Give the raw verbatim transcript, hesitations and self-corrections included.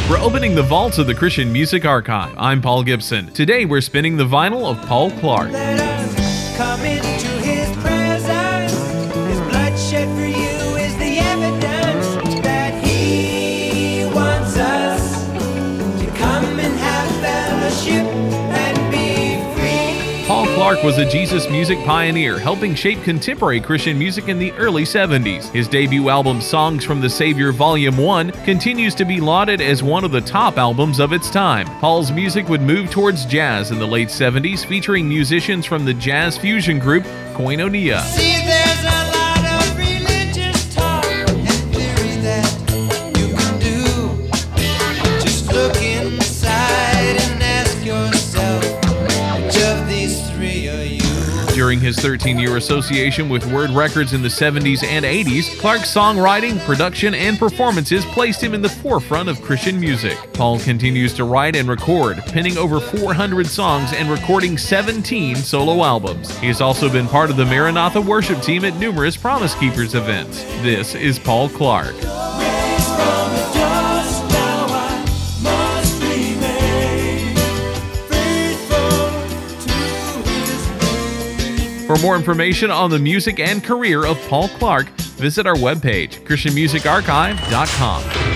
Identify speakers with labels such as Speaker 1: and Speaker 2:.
Speaker 1: We're opening the vaults of the Christian Music Archive. I'm Paul Gibson. Today we're spinning the vinyl of Paul Clark.
Speaker 2: Let us come into his presence. His blood shed for you is the evidence that he wants us to come and have fellowship and be free.
Speaker 1: Paul Clark was a Jesus music pioneer, helping shape contemporary Christian music in the early seventies. His debut album, Songs from the Savior Volume one, continues to be lauded as one of the top albums of its time. Paul's music would move towards jazz in the late seventies, featuring musicians from the jazz fusion group Koinonia.
Speaker 2: See, there's a lot of religious talk and theory that you can do. Just look inside and ask yourself, which of these three are you?
Speaker 1: During his thirteen-year association with Word Records in the seventies and eighties, Clark's songwriting, production, and performances placed him in the forefront of Christian music. Paul continues to write and record, penning over four hundred songs and recording seventeen solo albums. He has also been part of the Maranatha worship team at numerous Promise Keepers events. This is Paul Clark. For more information on the music and career of Paul Clark, visit our webpage, christian music archive dot com.